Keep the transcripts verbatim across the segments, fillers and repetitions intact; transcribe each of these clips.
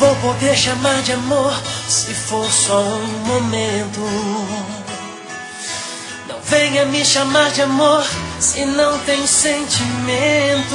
vou poder chamar de amor se for só um momento. Não venha me chamar de amor se não tem sentimento.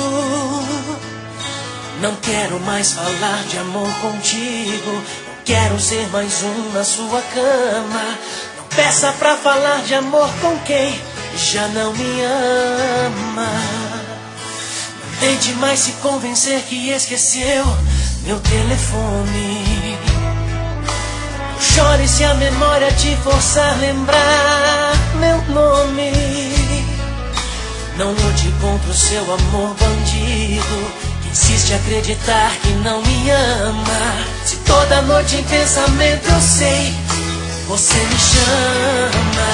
Não quero mais falar de amor contigo. Não quero ser mais um na sua cama. Não peça pra falar de amor com quem já não me ama. Não tente mais se convencer que esqueceu meu telefone. Não chore se a memória te forçar a lembrar meu nome. Não lute contra o seu amor bandido, que insiste a acreditar que não me ama. Se toda noite em pensamento eu sei, você me chama.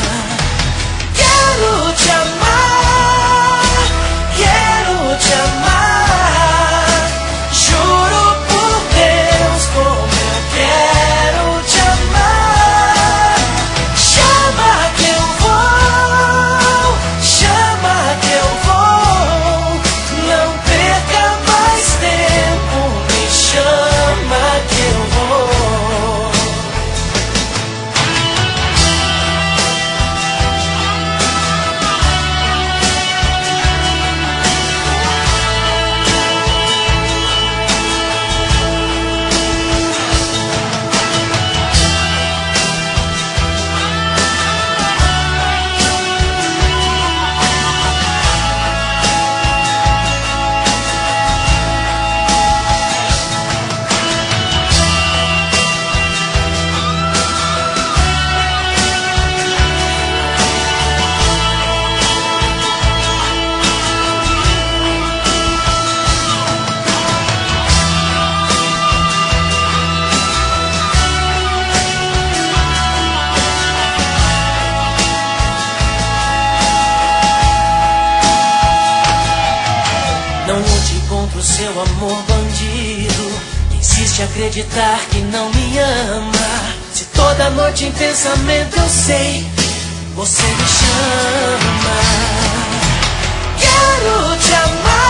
Quero te amar, quero te amar. Juro por Deus como eu quero te amar. Chama que eu vou, chama que eu vou. Não perca mais tempo, me chama que eu vou. Não lute contra o seu amor bandido, que insiste a acreditar que não me ama. Se toda noite em pensamento eu sei, você me chama. Quero te amar.